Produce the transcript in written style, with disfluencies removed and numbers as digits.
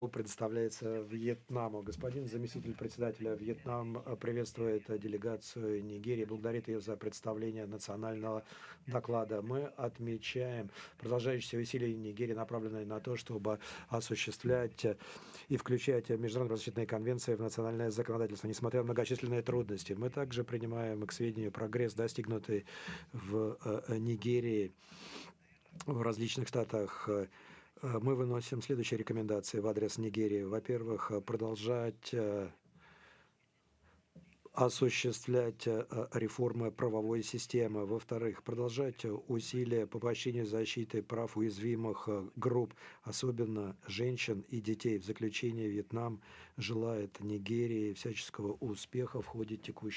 Предоставляется Вьетнаму. Господин заместитель председателя, Вьетнам приветствует делегацию Нигерии, благодарит ее за представление национального доклада. Мы отмечаем продолжающиеся усилия Нигерии, направленные на то, чтобы осуществлять и включать международные защитные конвенции в национальное законодательство, несмотря на многочисленные трудности. Мы также принимаем к сведению прогресс, достигнутый в Нигерии, в различных штатах. Мы выносим следующие рекомендации в адрес Нигерии. Во-первых, продолжать осуществлять реформы правовой системы. Во-вторых, продолжать усилия по поощрению защиты прав уязвимых групп, особенно женщин и детей. В заключение, Вьетнам желает Нигерии всяческого успеха в ходе текущей